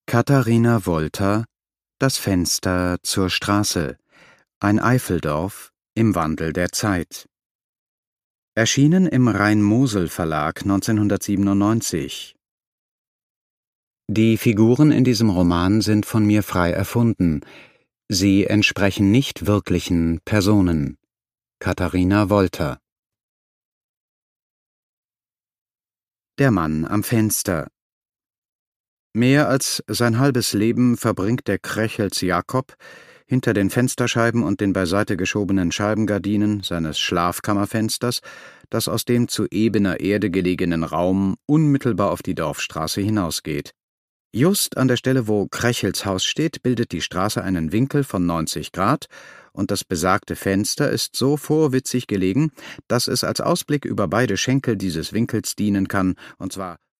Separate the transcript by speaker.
Speaker 1: Katharina Wolter: Das Fenster zur Straße. Ein Eifeldorf im Wandel der Zeit. Erschienen im Rhein-Mosel-Verlag 1997. Die Figuren in diesem Roman sind von mir frei erfunden. Sie entsprechen nicht wirklichen Personen. Katharina Wolter. Der Mann am Fenster. Mehr als sein halbes Leben verbringt der Krechels Jakob hinter den Fensterscheiben und den beiseite geschobenen Scheibengardinen seines Schlafkammerfensters, das aus dem zu ebener Erde gelegenen Raum unmittelbar auf die Dorfstraße hinausgeht. Just an der Stelle, wo Krechels Haus steht, bildet die Straße einen Winkel von 90 Grad, und das besagte Fenster ist so vorwitzig gelegen, dass es als Ausblick über beide Schenkel dieses Winkels dienen kann, und zwar